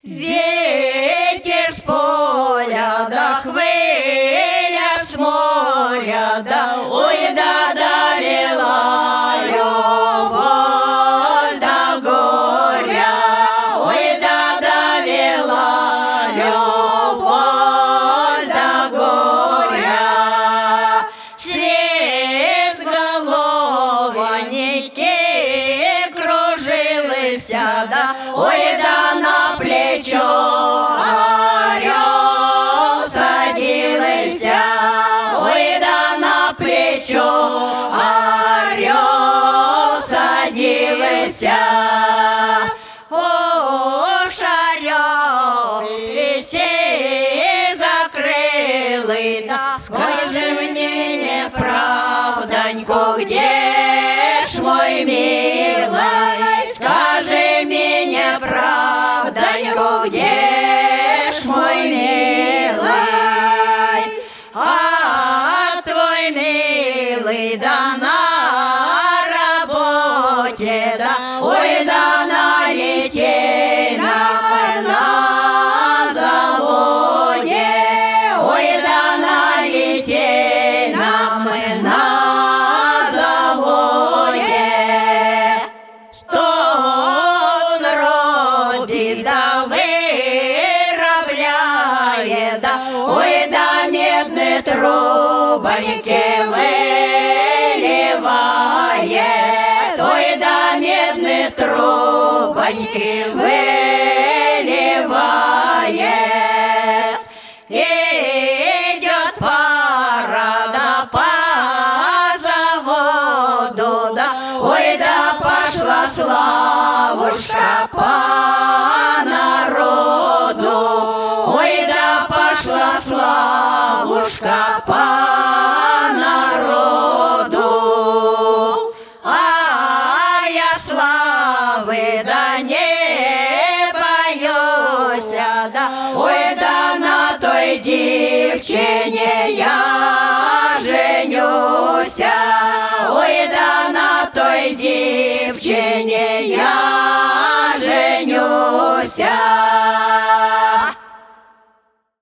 Ветер с поля, да хвиля с моря, да ой, да довела любовь до горя, ой, да довела любовь до горя. Свет головоньки кружилися, да ой, да на плечо орел садилися, ой, да на плечо орел садилися. О, шарел весей закрыли, да скажи мне, неправданьку, где ж мой милый, скажи мне, неправданьку, где ж мой милый, а твой милый да на работе, да ой, да на литейном на заводе, ой, да на литейном на заводе. Что он робит, да вырабляет, да ой, да медные трубоньки выливает, ой, да медные трубоньки выливает. Идет пара, да по заводу, да ой, да пошла славушка по народу, ой, да пошла славушка по народу. А я славы да не боюсь, да